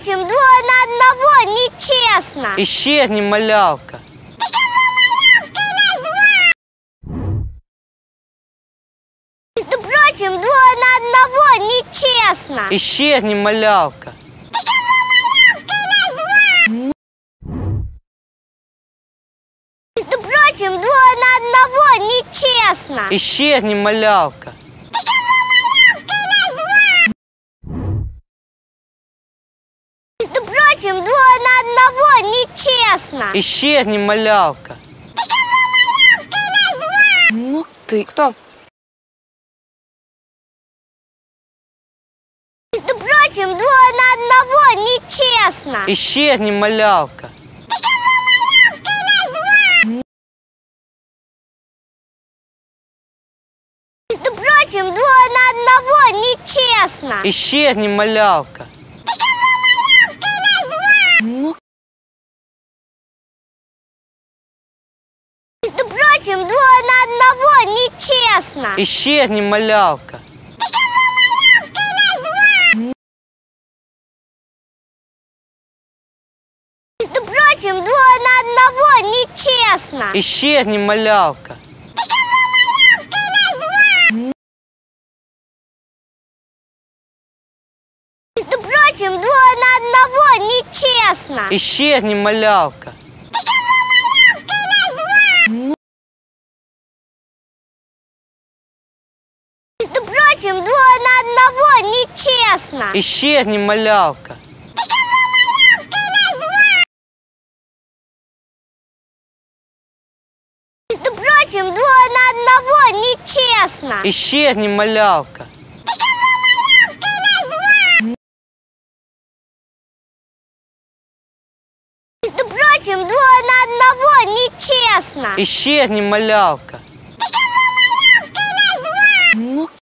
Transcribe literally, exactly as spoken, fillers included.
прочим, двое на одного нечестно. Исчезни, малявка. Между прочим, двое на одного нечестно. Исчезни, малявка. Между прочим, двое на одного нечестно. Исчезни, малявка. Между прочим, двое на одного нечестно. Исчезни, малявка. Ну ты. Кто? Между прочим, двое на одного нечестно. Исчезни, малявка. Между прочим, двое на одного нечестно. Исчезни, малявка. Ну. Между прочим, двое на одного нечестно. Исчезни, малявка. Между прочим, двое на одного нечестно. Исчезни, малявка. Между прочим, двое на одного нечестно. Исчезни, малявка. Между прочим, двое на одного нечестно. Исчезни, малявка. Между прочим, двое на одного нечестно. Исчезни, малявка. Между прочим, двое на одного нечестно. Исчезни, малявка. Ну